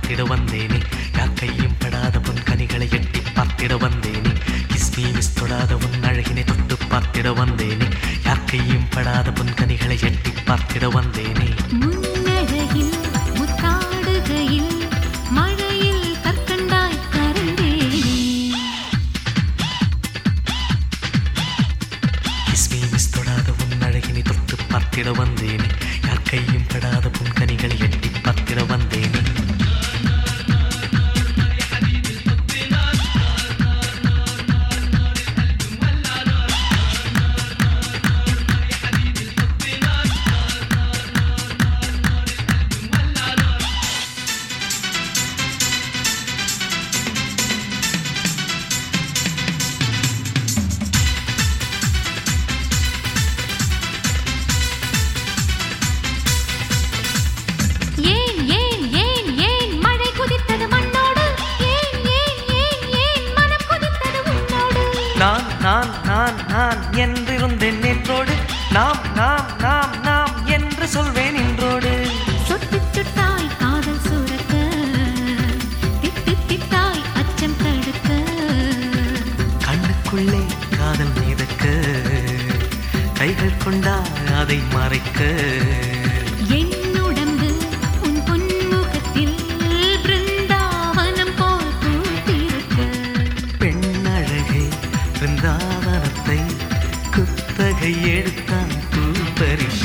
பார்த்திட வந்தேனே, யார் கையும் படாத பொன் கனிகளை எட்டி பார்த்திட வந்தேனே, கிஸ்மி மிஸ் தொடாத உன் அழகினை தொட்டு பார்த்திட வந்தேனே, யார் கையும் படாத பொன் கனிகளை எட்டி பார்த்திட வந்தேனே. முன்னழகில் முத்தாடுகையில் மழையில் கற்கண்டாய் கரைந்தேனே, கிஸ்மி மிஸ் தொடாத உன் அழகினை தொட்டு பார்த்திட வந்தேனே, யார் கையும் படாத பொன் கனிகளை எட்டி பார்த்திட வந்தேனே. நான் நான் நான் நான் என்றிருந்தேன் நேற்றோடு, நாம் நாம் நாம் நாம் என்று சொல்வேன் இன்றோடு. சொட்டு சொட்டாய் காதல் சுரக்க, திட்டு திட்டாய் அச்சம் தடுக்க, கண்ணுக்குள்ளே காதல் மிதக்க, கைகள் கொண்டா அதை மறைக்க, என் உடம்பு உன் பொன்முகத்தில் பிருந்தாவனம் போல் பூத்திருக்க, பெண்ணழகை பிருந்தாவனத்தை குத்தகை எடுத்தான் பூ பறிக்க.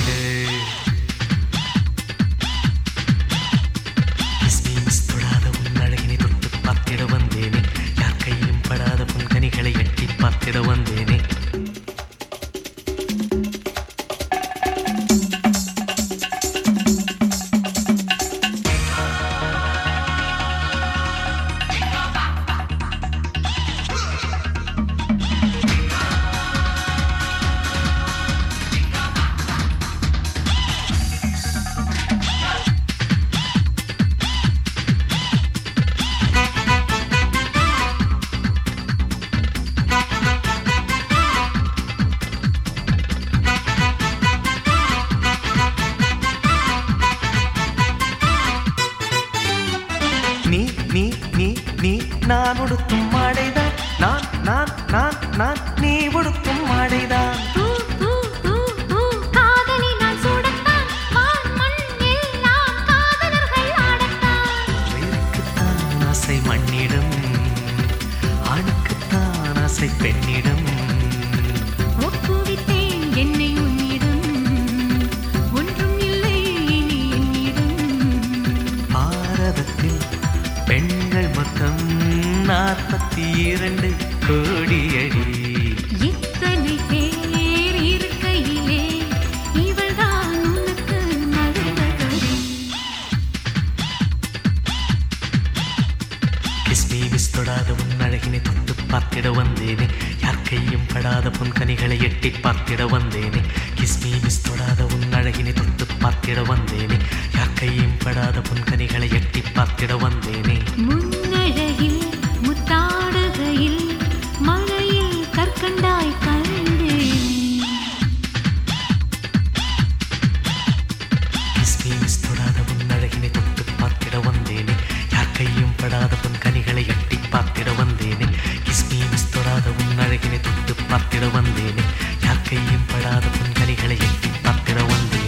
கிஸ்மி மிஸ் தொடாத உன் அழகினை தொட்டு பார்த்திட வந்தேனே, யார் கையும் படாத பொன் கனிகளை எட்டி பார்த்திட வந்தேனே. நீ நீ நீ நீ நான் உடுத்தும் மாடைதான், நான் நான் நான் நான் நீ உடுத்தும் மாடைதான். பூ பூ பூ பூ காதலி நான் சூடத்தான், வான் மண் எல்லாம் காதலர்கள் ஆடத்தான், உயிருக்குத்தான் ஆசை மண்ணிடம், ஆணுக்குத்தான் ஆசை பெண்ணிடம். ஒப்புவித்தேன் என்னை உன்னிடம், ஒன்றும் இல்லை இனி என்னிடம், பாரதத்தில் பெண்கள் மொத்தம் 42 கோடியடி. இத்தனை பேர் இருக்கையிலே இவள்தான் உனக்கு மருமகளே. கிஸ்மி மிஸ் தொடாத உன் அழகினை தொட்டு பார்த்திட வந்தேனே, யார் கையும் படாத பொன் கனிகளை எட்டி பார்த்திட வந்தேனே, கிஸ்மி மிஸ் தொடாத உன் அழகினை தொட்டு பார்த்திட வந்தேனே, யார் கையும் படாத பொன் கனிகளை எட்டி பார்த்திட வந்தேனே. முன்னழகில் முத்தாடுகையில் மழையில் கற்கண்டாய் கரைந்தேனே, கிஸ்மி மிஸ் தொடாத உன் அழகினை தொட்டு பார்த்திட வந்தேனே, யார் கையும் படாத பொன் கனிகளை எட்டி பார்த்திட வந்தேனே, கிஸ்மி மிஸ் தொடாத உன் அழகினை தொட்டு பார்த்திட வந்தேனே, யார் கையும் படாத பொன் கனிகளை எட்டி பார்த்திட வந்தேனே.